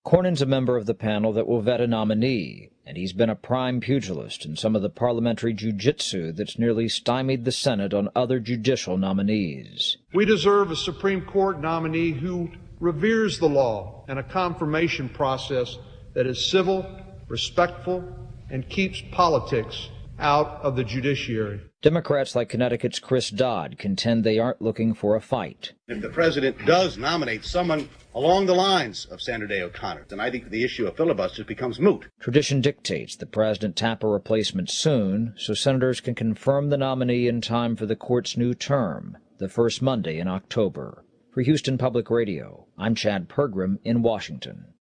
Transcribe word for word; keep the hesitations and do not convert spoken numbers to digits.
Cornyn's a member of the panel that will vet a nominee, and he's been a prime pugilist in some of the parliamentary jiu-jitsu that's nearly stymied the Senate on other judicial nominees. We deserve a Supreme Court nominee who reveres the law and a confirmation process that is civil, respectful, and keeps politics out of the judiciary. Democrats like Connecticut's Chris Dodd contend they aren't looking for a fight. If the president does nominate someone along the lines of Sandra Day O'Connor, then I think the issue of filibusters becomes moot. Tradition dictates the president tap a replacement soon so senators can confirm the nominee in time for the court's new term, the first Monday in October. For Houston Public Radio, I'm Chad Pergram in Washington.